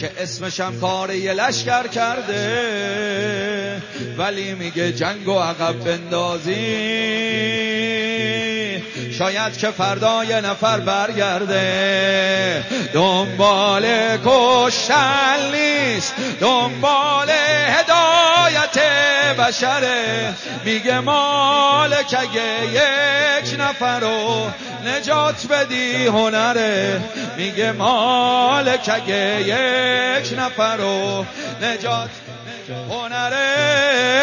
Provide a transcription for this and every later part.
که اسمشم کار یه لشکر کرده، ولی میگه جنگو عقب بندازی شاید که فردا یه نفر برگرده. دنبال کشتن نیست، دنبال هدایت بشره. میگه مالک اگه یک نفر رو نجات بدی هنره. میگه مالک اگه یک نفر رو نجات هنره.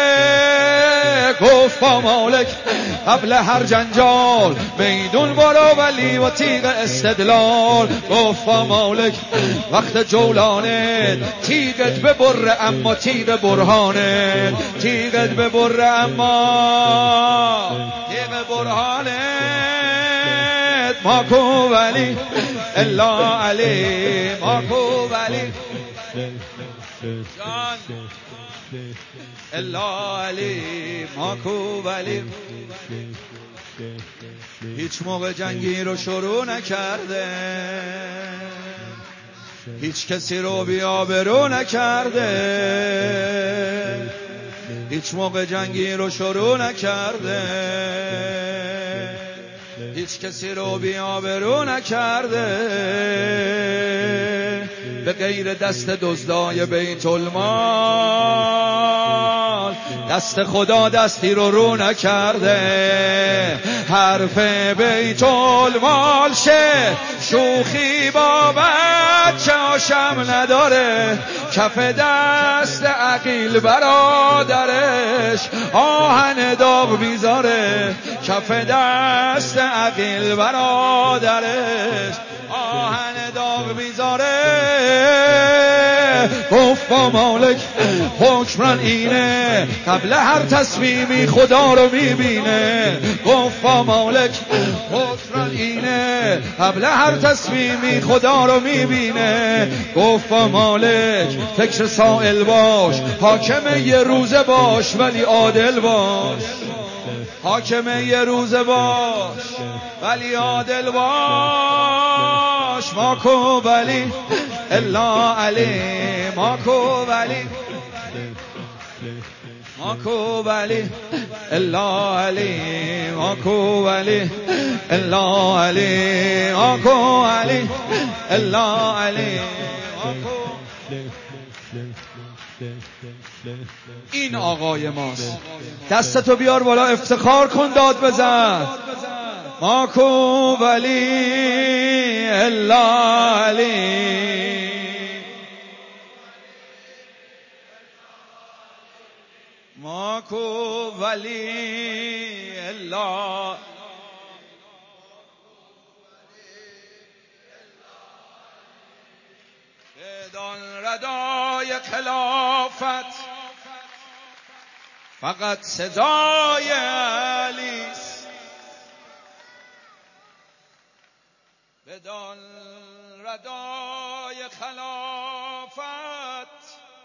گفت با مالک قبل هر جنجال میدون برو ولی و تیغ استدلال. گفت با مالک وقت جولانت تیغت ببره اما تیغ برهانت. تیغت ببره اما تیغ برهانت. ماکو ولی الا علی، ماکو ولی جان الا علی، ماکو ولی. هیچ موقع جنگی رو شروع نکرده، هیچ کسی رو بی‌آبرو نکرده. هیچ موقع جنگی رو شروع نکرده، هیچ کسی رو بی‌آبرو نکرده. به غیر دست دزدای بیت المال دست خدا دستی رو نکرده. حرف بیت المال شه شوخی با بچه هاشم نداره. کف دست عقیل برادرش آهن داغ بیزاره. کف دست عقیل برادرش آهن داغ بیزاره. گفت با مالک حکمران اینه قبل هر تصمیمی خدا رو میبینه. گفت با مالک حکمران اینه قبل هر تصمیمی خدا رو میبینه. گفت با مالک فکر سائل باش، حاکم یه روزه باش ولی عادل باش. حاکم یه روزه باش ولی عادل باش. ماکو ولی الا علی، ماکو ولی ماکو ولی الا علی، ماکو ولی الا علی، ماکو ولی الا علی، ماکو. این آقای ماست. دستتو بیار بالا افتخار کن داد بزن. ماکو ولی الا علی، ماکو ولی الا. بدان ردای خلافت فقط صدای علیست. بدان ردای خلافت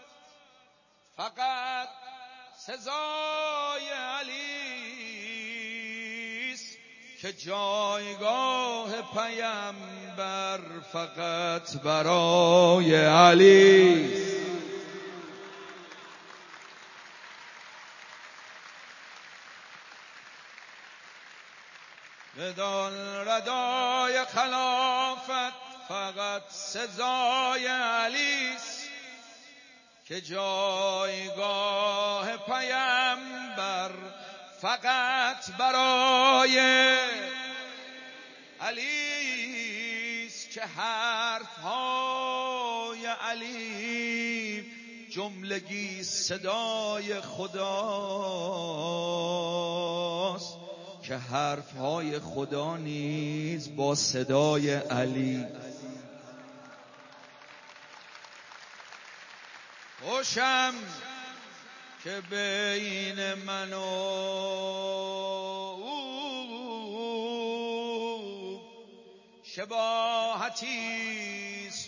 فقط سزای علیست. که جایگاه پیامبر فقط برای علیست. بدان ردای خلافت فقط سزای علیست. که جایگاه پیامبر فقط برای علیست. که حرفهای علی جملگی صدای خداست. که حرفهای خدا نیز با صدای علی. خوشم که بین من و او شباهتیست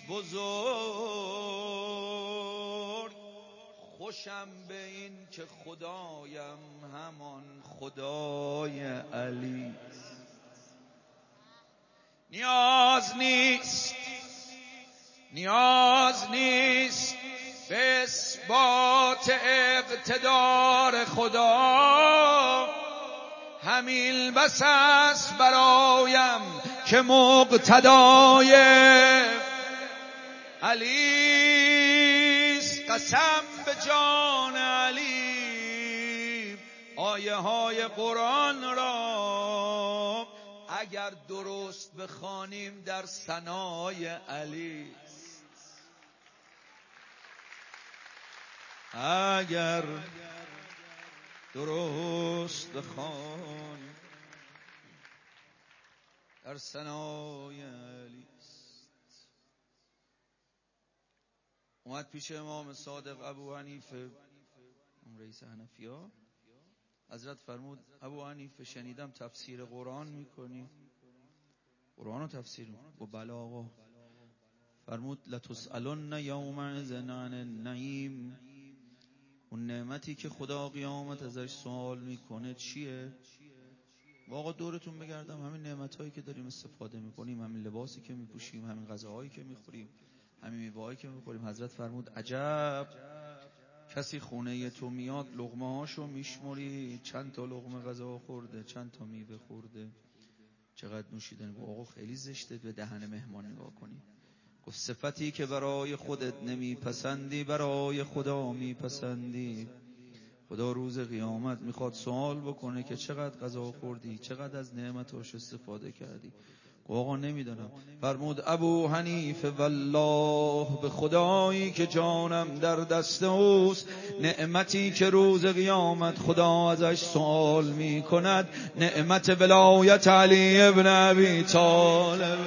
بزرگ. خوشم به این که خدایم همان خدای علی. نیاز نیست نیاز نیست به اثبات اقتدار خدا، همین بس است برایم که مقتدای علیست. قسم به جان علی آیه های قرآن را اگر درست بخوانیم در ثنای علی، اگر درست بخوانیم در ثنای علی. اومد پیش امام صادق ابو حنیفه، رئیس حنفی‌ها، حضرت فرمود ابو حنیفه شنیدم تفسیر قرآن میکنی. قرآن رو تفسیر و بله آقا. فرمود لتسألن یومئذ عن النعیم، اون نعمتی که خدا قیامت ازش سوال میکنه چیه؟ آقا دورتون بگردم همین نعمتایی که داریم استفاده میکنیم، همین لباسی که میپوشیم، همین غذاهایی که میخوریم، همین میوه‌هایی که میخوریم. حضرت فرمود عجب، کسی خونه تو میاد لقمه هاشو میشموری، چند تا لقمه غذا خورده، چند تا میوه خورده، چقدر نوشیدن. آقا خیلی زشته به دهن مهمان نگاه کنی. گفت صفتی که برای خودت نمیپسندی برای خدا میپسندی. خدا روز قیامت میخواد سوال بکنه که چقدر غذا خوردی، چقدر از نعمتاش استفاده کردی. آقا نمیدونم. فرمود ابو حنیفه والله به خدایی که جانم در دست اوست، نعمتی که روز قیامت خدا ازش سوال میکند نعمت ولایت علی ابن ابی طالب.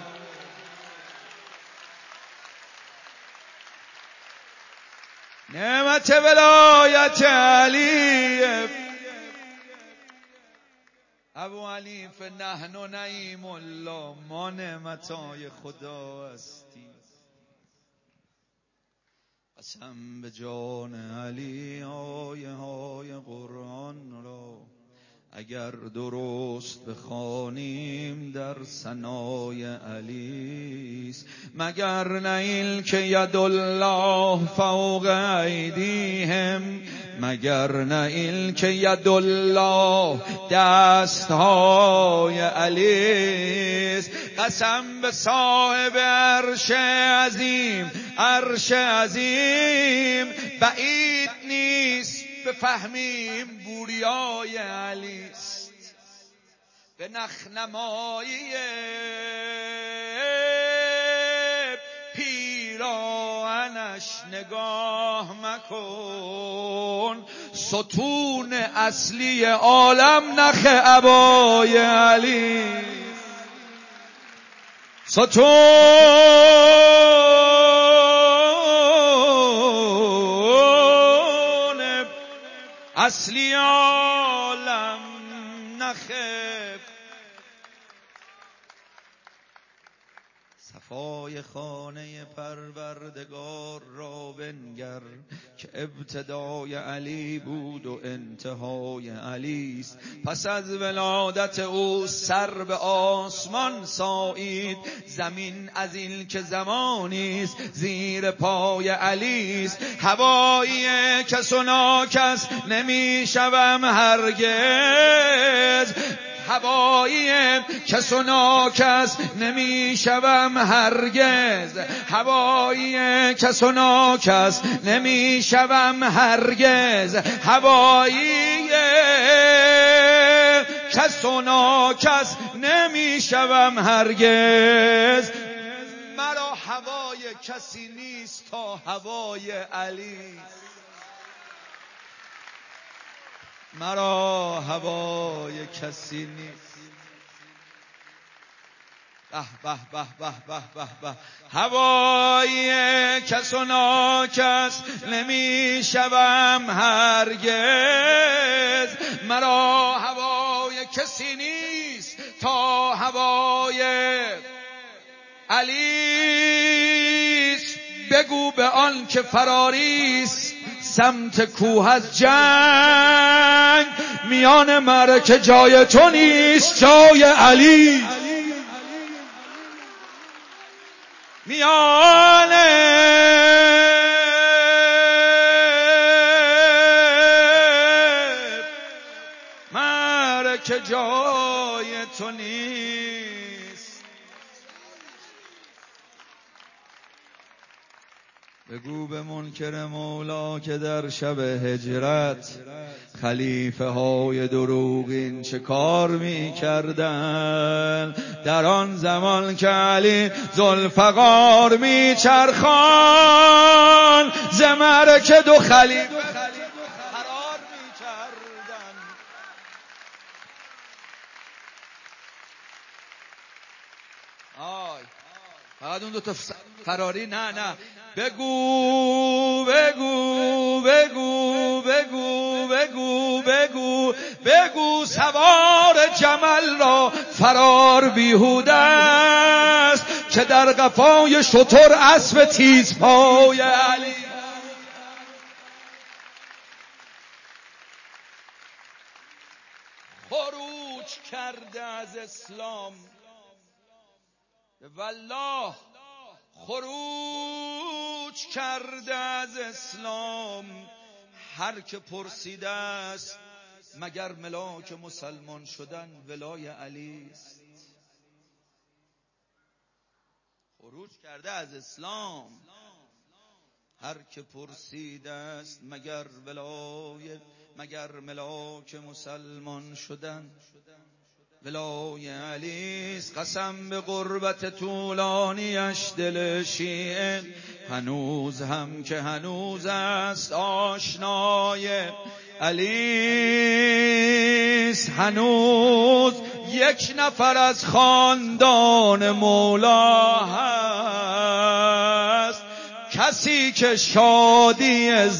نعمت ولایت علی. ابو حنیفه نحن نعیم الله، ما نعمتای خدا هستیم. قسم به جان علی آیه های قرآن را اگر درست بخوانیم در ثنای علیست. مگر نه این که ید الله فوق ایدیهم، مگر نه این که ید الله دستهای علیست. قسم به صاحب عرش عظیم، عرش عظیم بعید نیست بفهمیم بوریای علیست. به نخنمایی پیراهنش نگاه مکن، ستون اصلی عالم نخ عبای علی. ستون اصلی عالم نخب. صفای خانه پروردگار را بنگر که ابتدای علی بود و انتهای علی است. پس از ولادت او سر به آسمان سایید، زمین از این که زمانی است زیر پای علی است. هوایی کس و ناکس نمی شوم هرگز، هوایی کس و ناکس نمی شوم هرگز، هوایی کس و ناکس نمی شوم هرگز، هوایی کس و ناکس نمی شوم هرگز. مرا هوای کسی نیست تا هوای علی، مرا هوای کسی نیست. به به به به به به به. هوای کس و ناکس نمی شوم هرگز، مرا هوای کسی نیست تا هوای علیست. بگو به آن که فراریست سمت کوه از جنگ، میان معرکه جای تو نیست جای علی، میان معرکه جای تو نیست. بگو به منکر مولا که در شب هجرت خلیفه های دروغین چه کار می کردن، در آن زمان که علی ذوالفقار می چرخان ز معرکه دو خلیفه فرار می کردن. فقط اون دو تا فراری نه بگو بگو بگو بگو بگو بگو بگو سوار جمل را فرار بیهوده است که در قفای شتر اسب تیزپای علی. خروج کرده از اسلام، والله خروج کرده از اسلام هر که پرسیده است مگر ملاک مسلمان شدن ولای علی است. خروج کرده از اسلام هر که پرسیده است مگر ملاک مسلمان شدن ولای علی است. قسم به غربت طولانیش دل شیعه هنوز هم که هنوز است آشنای علی است. هنوز یک نفر از خاندان مولا هست کسی که شادی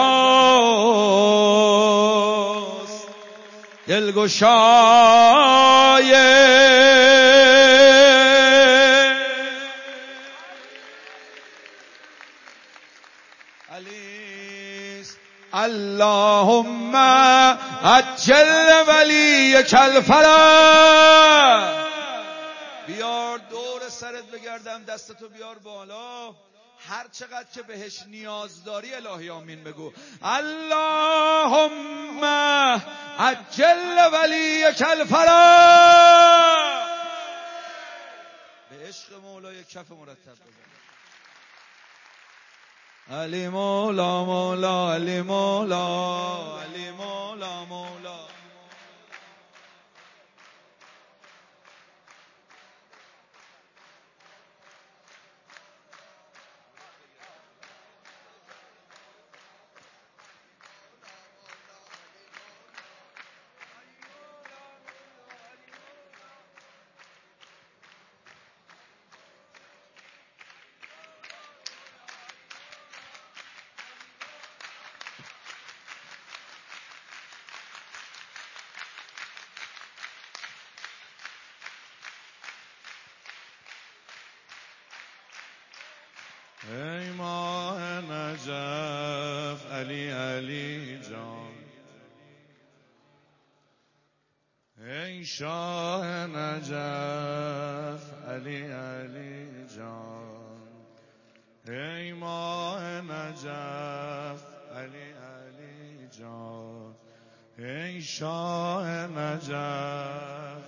زهراست دلگشای علی است. اللهم عجل ولیک الفرج. بیار دور سرت بگردم، دستتو بیار بالا، هر چقدر که بهش نیاز داری الهی آمین بگو. اللهم عجل ولیک الفرج. به عشق مولای کف مرتب بزن. علی مولا مولا علی مولا علی مولا مولا. ای ماه نجف علی علی جان، ای شاه نجف علی علی جان، ای ماه نجف علی علی جان، ای شاه نجف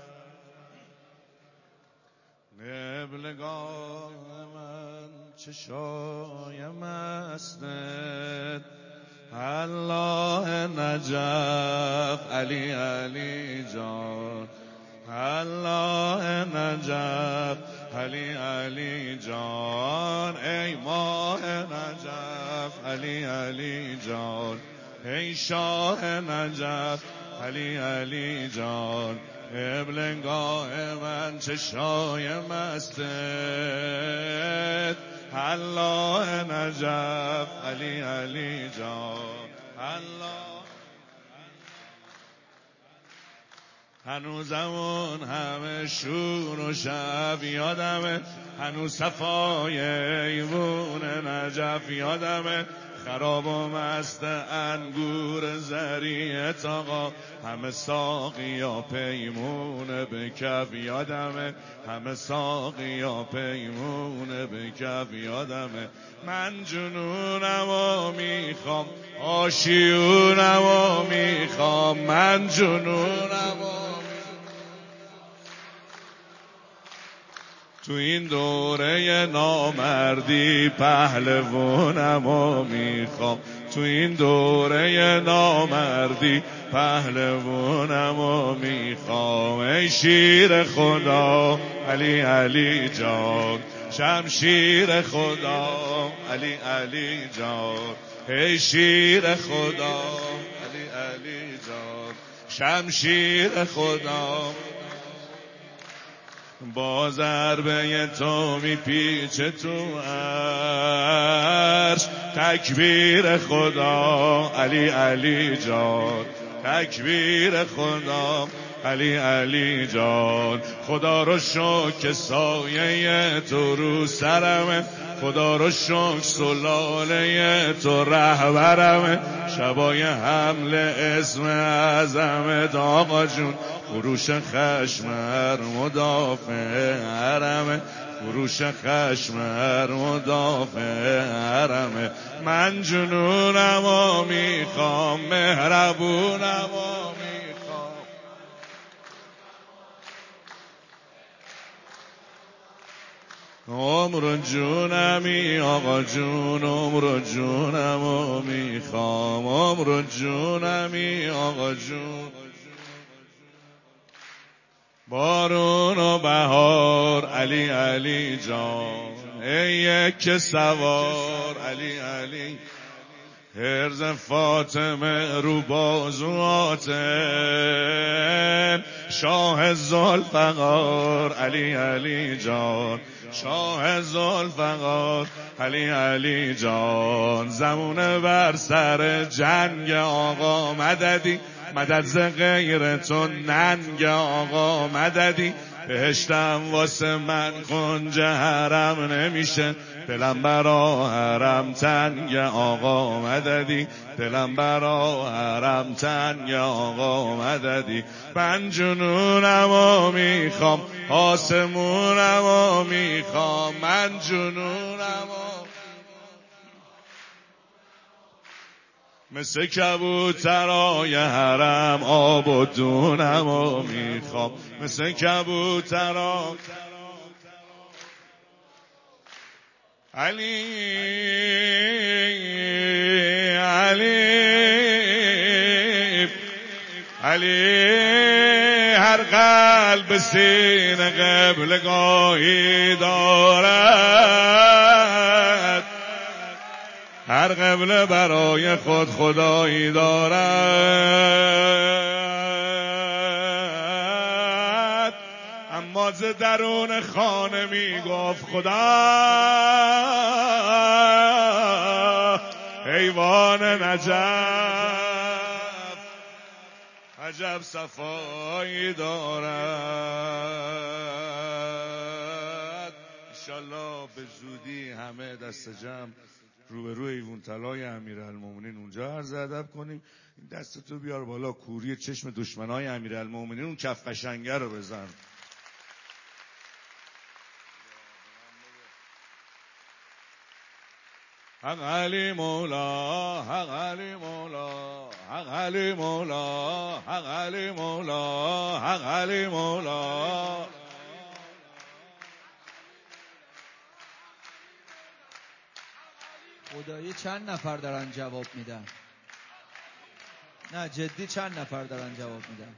قبلگاه من چشای مستت الله نجف علی علی جان، الله نجف علی علی جان، ای ماه نجف علی علی جان، ای شاه نجف علی علی جان، قبلگاه من چشای مستت الله نجف علی علی جان، الله. هنوزمون همه شور و شب یادمه، هنوز صفای ایوون نجف یادمه، خراب و مست انگور زریعت آقا، همه ساقیا پیمونه به کف یادمه، همه ساقیا پیمونه به کف یادمه. من جنونم و میخوام، آشیونم و میخوام، من جنونم و تو این دوره نامردی پهلوانم و میخوام، تو این دوره نامردی پهلوانم و میخوام. ای شیر خدا علی علی جان، شمشیر خدا علی علی جان، ای شیر خدا علی علی جان، شمشیر خدا. با ضربه تو میپیچه تو عرش، تکبیر خدا علی علی جان، تکبیر خدا علی علی جان. خدا رو شکر سایه تو رو سرمه، خدا رو شکر سلاله تو رهبرمه. شبای حمل اسم اعظمت آقا جون، فروش خشمر مدافع حرمه، فروش خشمر مدافع حرمه. من جنونم و میخوام، مهربونم و میخوام. عمر جونمی آقا جون، عمر جونم و میخوام، عمر جونمی آقا جون. بارون و بهار علی علی جان، ای یک سوار علی علی. حرز فاطمه رو بازوات، شاه ذوالفقار علی علی جان، شاه ذوالفقار علی علی جان. زمونه بر سر جنگ آقا مددی، مدد ز غیر تو ننگ آقا مددی. بهشتم واسه من کنج حرم نمیشه، دلم برا حرم تنگ آقا مددی، دلم برا حرم تنگ آقا مددی. من جنونم و میخوام، آسمونم و میخوام، من جنونم و مثل کبوترای حرم آب و دونم و میخوام، مثل کبوترا علی علی علی. هر قلب سینه قبلگاهی دارد، هر قبله برای خود خدایی دارد. اما ز درون خانه می گفت خدا، ایوان نجف عجب صفایی دارد. انشالله به زودی همه دست جمع روبروی ایوون طلای امیرالمومنین اونجا عرض ادب کنیم. این دستتو بیار بالا، کوری چشم دشمنای امیرالمومنین اون کف قشنگه رو بزن. حق علی مولا، حق علی مولا، حق علی مولا، حق علی مولا، حق علی مولا. خدایی چند نفر دارن جواب میدن؟ نه جدی چند نفر دارن جواب میدن؟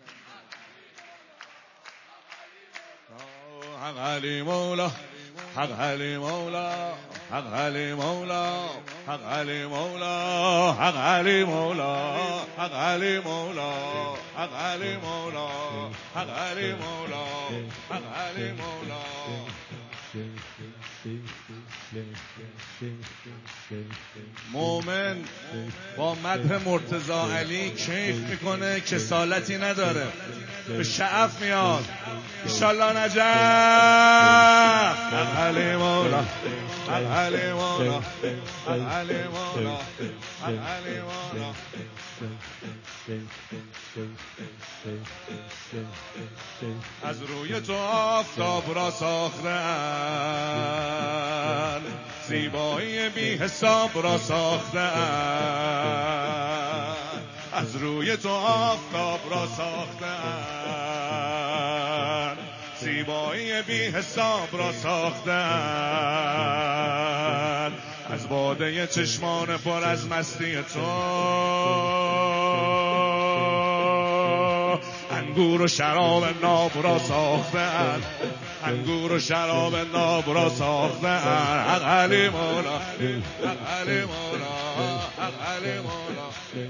حق علی مولا، حق علی مولا، حق علی مولا، حق علی مولا، حق علی مولا، حق علی مولا، حق علی مولا، حق علی مولا، حق علی مولا. مومن با مدح مرتضی علی کیف میکنه، کسالتی نداره، به شعف میاد. انشالله نجف. حق علی مولا، حق علی مولا، حق علی مولا، حق علی مولا. از روی تو آفتاب را ساختن، زیبایی بی حساب را ساختن. از روی تو آفتاب را ساختن، زیبایی بی حساب را ساختن. از باده چشمان پر از مستی تو، انگور و شراب ناب را ساختن، انگور و شراب ناب را ساختن. حق علی مولا، حق علی مولا، حق علی مولا.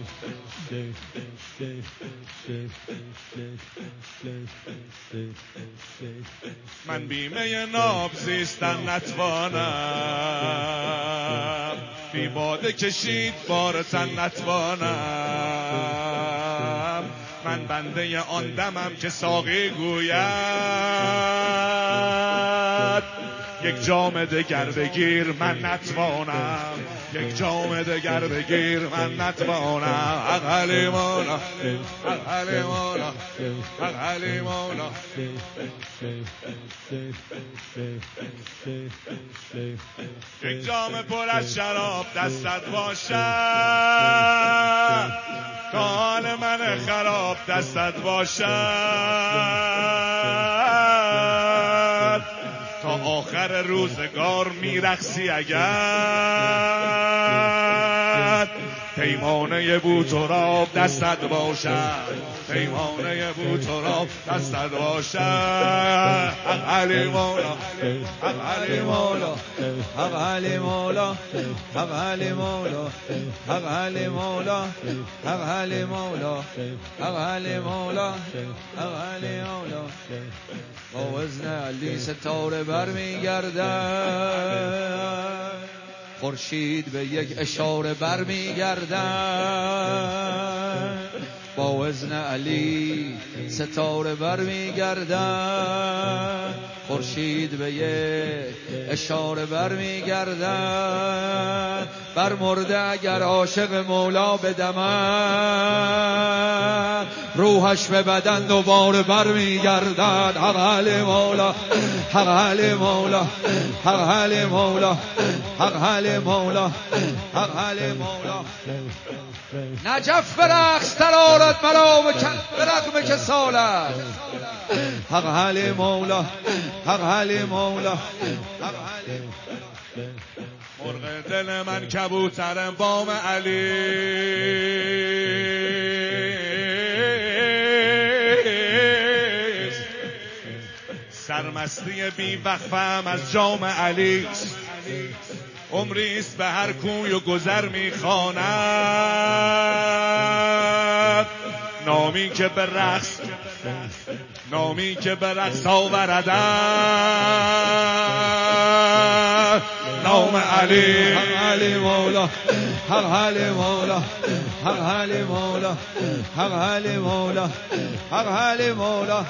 من بیمه ناب زیستن نتوانم، بی باده کشید بار تن نتوانم. من بنده آن دمم که ساقی گوید یک جام دگر بگیر من نتوانم، یک جام دگر بگیر من نتوانم. حق علی مولا، حق علی مولا، حق علی مولا. یک جام پر از شراب دستت باشد، تا حال من خراب دستت باشد. تا آخر روزگار میرقصی اگر، پیمانه بوتراب دستت باشد، پیمانه بوتراب دستت باشد. حق علی مولا، حق علی مولا، حق علی مولا، حق علی مولا، حق علی مولا، حق علی مولا، حق علی مولا، حق علی مولا. با وزن علی ستاره برمیگردد، خورشید به یک اشاره برمیگردد. با وزن علی ستاره برمیگردد، خورشید به یک اشاره برمیگردد. بر مرده اگر عاشق مولا بدمد، روحش به بدن دوباره برمیگردد. حق علی مولا، حق علی مولا، حق علی مولا، حق علی مولا، حق علی مولا. نجف برقص در آرد مرا به رغم کسالت. حق علی مولا، حق علی مولا، حق علی. مرغ دل من کبوتر بام علی، سرمستی بی وقفم از جام علی. عمریست به هر کوی و گذر میخواند، نامی که به رقص، نامی که به رقص آوردن. نام علی. حق علی مولا، حق علی مولا، حق علی مولا، حق علی مولا، حق علی مولا.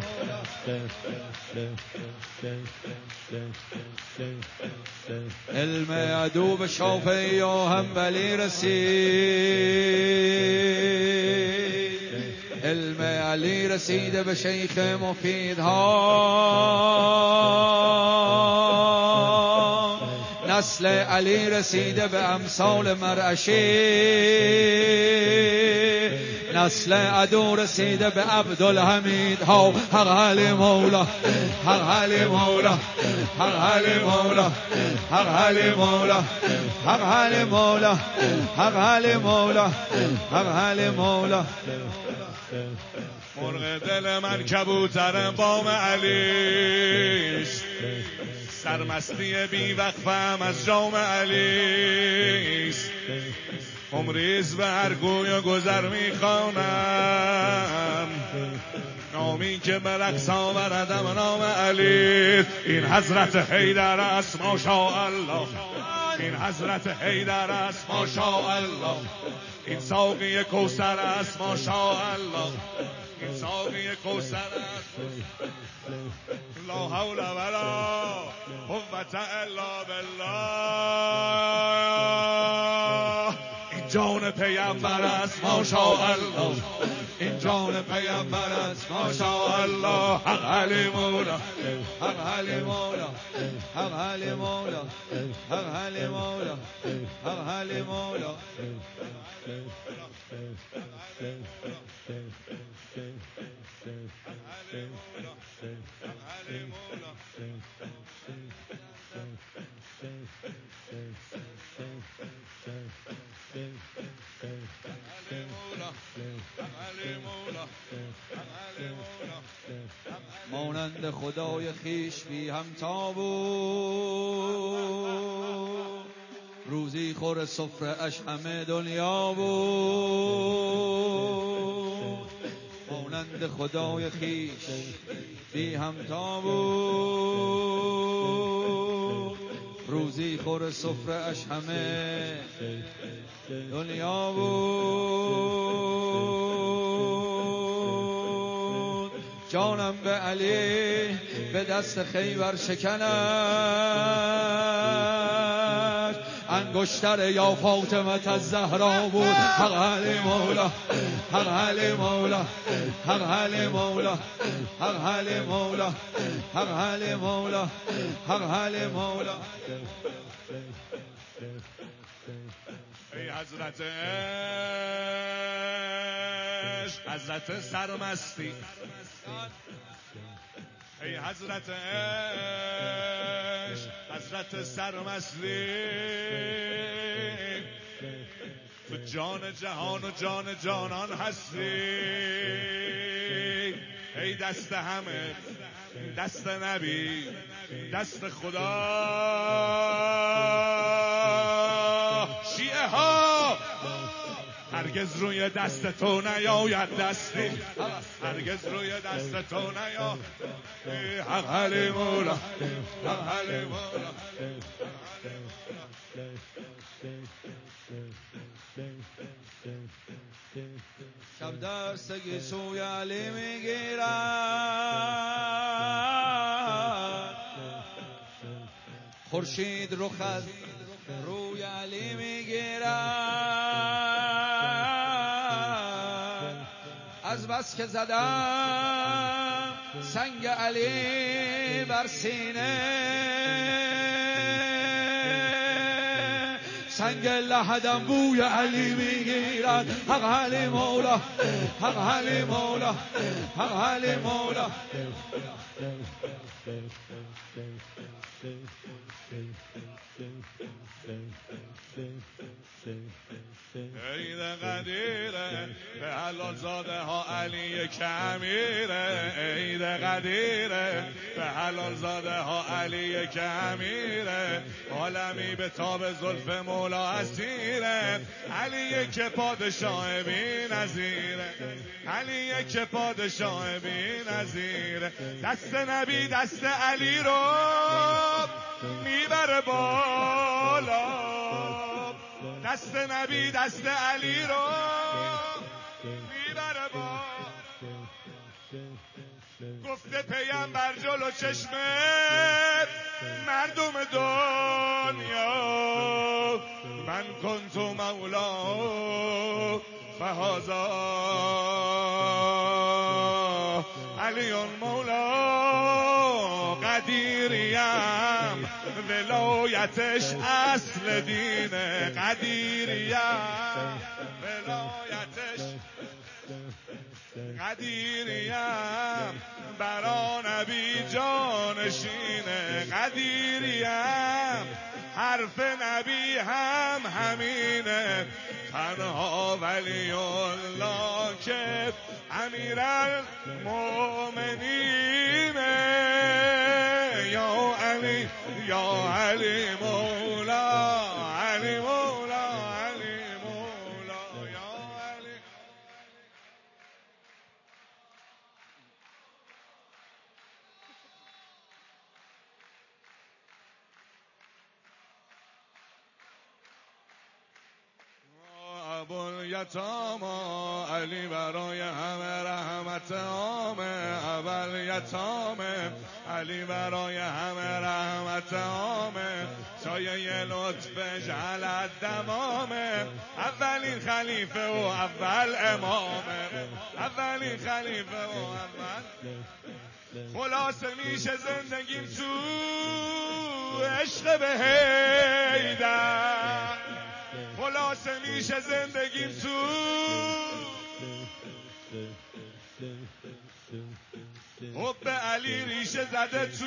علم عدو به شافعی و حنبلی رسید، علم علی رسیده به شیخ مفیدها، نسل علی رسیده به امثال مرعشی، نسل عدو رسیده به عبدالحمید ها. حق علی مولا، حق علی مولا، حق علی مولا، حق علی مولا، حق علی مولا، حق علی مولا، حق علی مولا. مرغ دل من کبوتر بام علیست، سرمستی بی وقفم از جام علیست. عمریز به هر کوی و گذر میخوانم، نامی که به رقص آوردم نام علی. این حضرت حیدر است ماشاءالله. این حضرت حیدر است ماشاءالله، این ساقی کوثر است ماشاءالله، این ساقی کوثر است. لا حول ولا قوة الا بالله. این جان پیامبر است ماشاءالله، این جان پیامبر است ماشاءالله. حق علی مولا، حق علی مولا، حق علی مولا، حق علی مولا، حق علی مولا. مانند خدای خیش بی همتا بود، روزی خور سفره اش همه دنیا بود. مانند خدای خیش بی همتا بود، روزی خور سفره اش همه دنیا بود. جانم به علی به دست خیبر شکنش، انگشتر یا فاطمه الزهرا بود. حق علی مولا، حق علی مولا، حق علی مولا، حق علی مولا، حق علی مولا، حق علی مولا. ای حضرت عشق، حضرت سرمستی، ای حضرت عشق، حضرت سرمستی، تو جان جهان و جان جانان هستی. ای دست همه، دست نبی، دست خدا. شیعه ها هرگز روی دست تو نیاید دستی، هرگز روی دست تو نیاید. حق علی مولا، حق علی مولا. شب دستگی سوی علی میگیرد، خورشید رخ از روی علی میگیرد. از بس که زدم سنگ علی بر سینه، سنگ لحدم بوی علی میگیرد. حق علی مولا، حق علی مولا، حق علی مولا. عید قدیره به حلال زاده ها علی کمیره، عید قدیره به حلال زاده ها علی کمیره. عالمی به تاب زلف مولا اسیره، علی که پادشاه بی نظیره، علی که پادشاه بی نظیره. دست نبی دست علی رو میبره بالا، دست نبی دست علی رو میبره بالا. گفته پیامبر جلو چشم مردم دنیا، من کنت مولا فهذا علی مولا. قدیریم ولایتش اصل دینه، قدیریم ولایتش، قدیریم برا نبی جانشینه، قدیریم حرف نبی هم همینه. تنها ولی الله که امیرالمؤمنینه. یا علی، یا علی مولا، علی مولا، علی مولا، یا علی. یتاما، علی برای همه رحمت عامه. اول یتامه، علی برای همه رحمت عامه. سایه لطف جعل دمامه. اولین خلیفه و اول امامه. اولین خلیفه و اول. خلاصه میشه زندگیم تو عشق به حیدر. خلاصه میشه زندگیم تو حب علی ریشه زده تو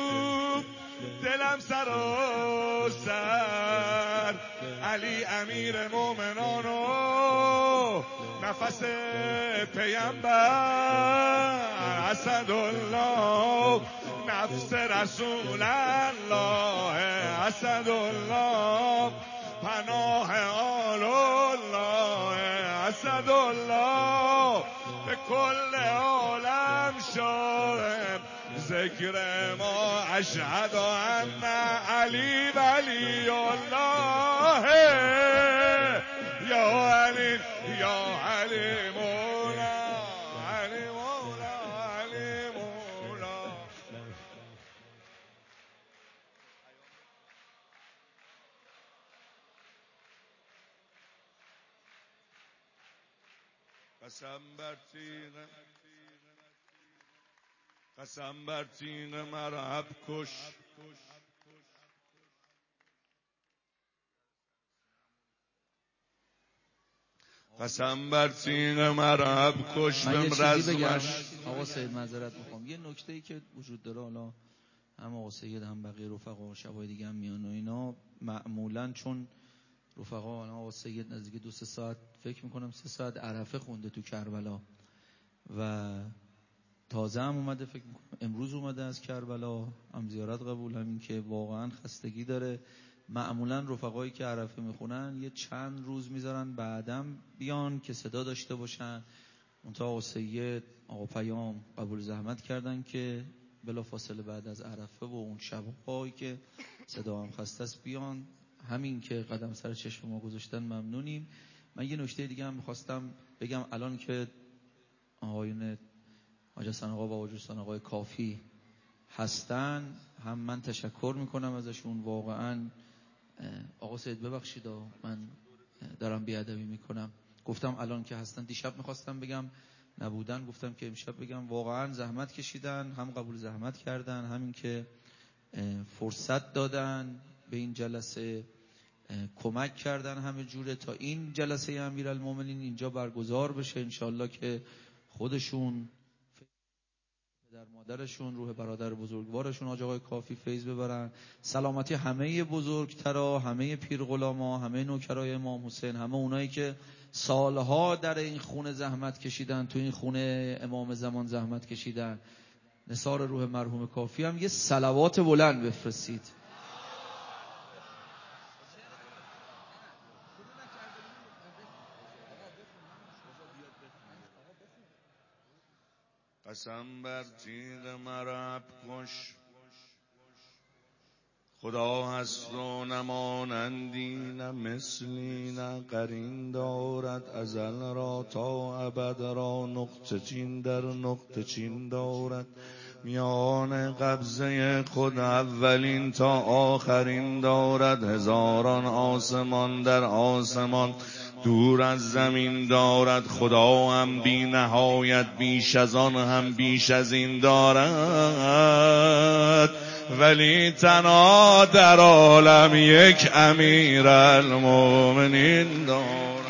دلم سر و سر. علی امیر مومنان و نفس پیامبر. اسدالله نفس رسول الله. اسدالله پناه آل الله. اسدالله به کل عالم شاهد ذکر ما. اشهد ان علی ولی الله. یا علی یا علی مولا. علی مولا علی مولا. قسم بر تیغ مرحب کش. قسم بر تیغ مرحب کش. من یه چیزی بگم آقا سید، معذرت میخوام. یه نکته‌ای که وجود داره، حالا هم آقا سید هم بقیه رفقا شبای دیگه هم میان و اینا، معمولا چون رفقا آقا سید نزدیک 2-3 ساعت، فکر میکنم 3 ساعت عرفه خونده تو کربلا و تازه هم اومده، فکر میکنم امروز اومده از کربلا، هم زیارت قبول، همین که واقعا خستگی داره. معمولا رفقایی که عرفه میخونن یه چند روز میذارن بعدم بیان که صدا داشته باشن. منتها آقا سید، آقا پیام قبول زحمت کردن که بلا فاصله بعد از عرفه و اون شب‌هایی که صدا هم خسته است بیان. همین که قدم سر چشم ما گذاشتن ممنونیم. من یه نکته دیگه هم میخواستم بگم. الان که آقایون حاج حسن آقا و حاج حسین آقای کافی هستن، هم من تشکر میکنم ازشون واقعا. آقا سید ببخشید من دارم بیادبی میکنم، گفتم الان که هستن. دیشب میخواستم بگم نبودن، گفتم که امشب بگم. واقعا زحمت کشیدن، هم قبول زحمت کردن، همین که فرصت دادن به این جلسه، کمک کردن همه جوره تا این جلسه امیرالمومنین اینجا برگزار بشه. انشالله که خودشون، پدر مادرشون، روح برادر بزرگوارشون حاج آقای کافی فیض ببرن. سلامتی همه بزرگترا، همه پیر غلاما، همه نوکرای امام حسین، همه اونایی که سالها در این خونه زحمت کشیدن، تو این خونه امام زمان زحمت کشیدن. نثار روح مرحوم کافی هم یه صلوات بلند بفرستید. قسم بر تیغ مرحب کش. خدا هست و نمانندی، نه مثلی نه قرین دارد. ازل را تا ابد را نقطه چین در نقطه چین دارد. میان قبضه خود اولین تا آخرین دارد. هزاران آسمان در آسمان دور از زمین دارد. خدا هم بی نهایت بیش از آن هم بیش از این دارد. ولی تنها در عالم یک امیرالمومنین دارد.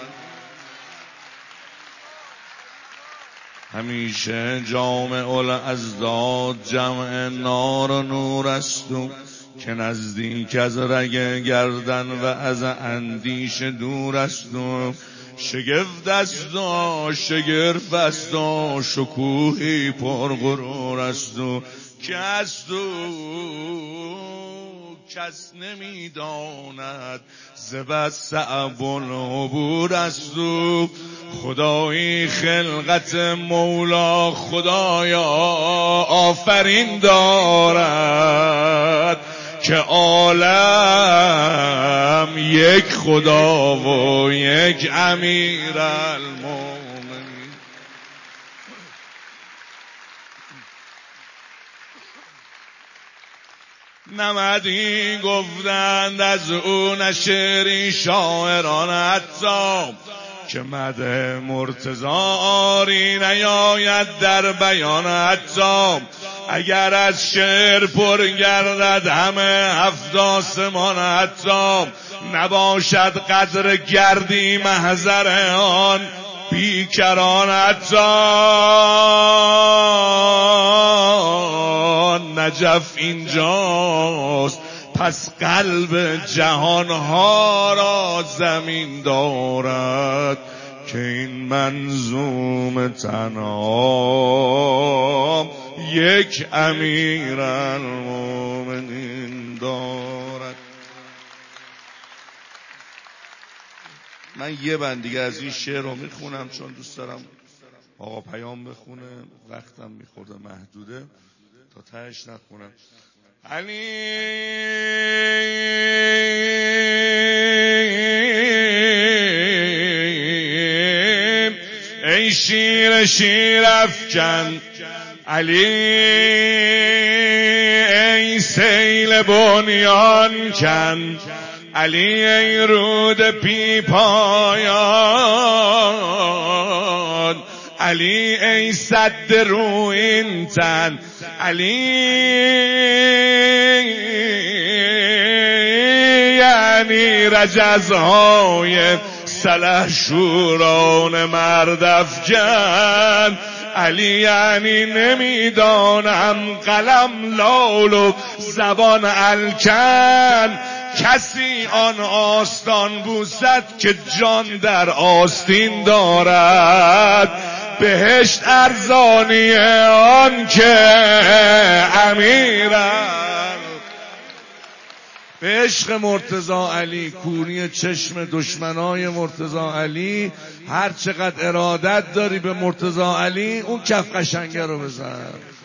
همیشه جامع الاضداد جمع نار و نور است و که نزدیک از رگ گردن و از اندیش دور است و شگفت است و شگرف است و شکوهی پرغرور است و که از تو کس نمیداند ز بس صعب العبور است و خدایی خلقت مولا خدایا آفرین دارد که عالم یک خدا و یک امیرالمومنین. نمدی گفتند از او نشری شاعران حتی که مده مرتضی آری نیاید در بیان حتی. اگر از شعر پر گردد همه هفت آسمان حتی نباشد قدر گردی محضر آن بیکران حتی. نجف اینجاست پس قلب جهانها را زمین دارد که این منظوم تنها یک امیرالمومنین دارد. من یه بند دیگه از این شعر رو میخونم چون دوست دارم آقا پیام بخونه، وقتم میخورده محدوده تا تهش نخونم. علی ای شیر شیر افکن، علی ای سیل بنیان کن، علی ای رود بی پایان، علی ای سد روین تن، علی یعنی رجزهای سلحشوران مردافکن، علی یعنی نمیدانم قلم لال و زبان الکن. کسی آن آستان بوسد که جان در آستین دارد، بهشت ارزانی آن که امیرم. به عشق مرتضی علی، کونی چشم دشمنای مرتضی علی، هر چقدر ارادت داری به مرتضی علی اون کف قشنگه رو بزن.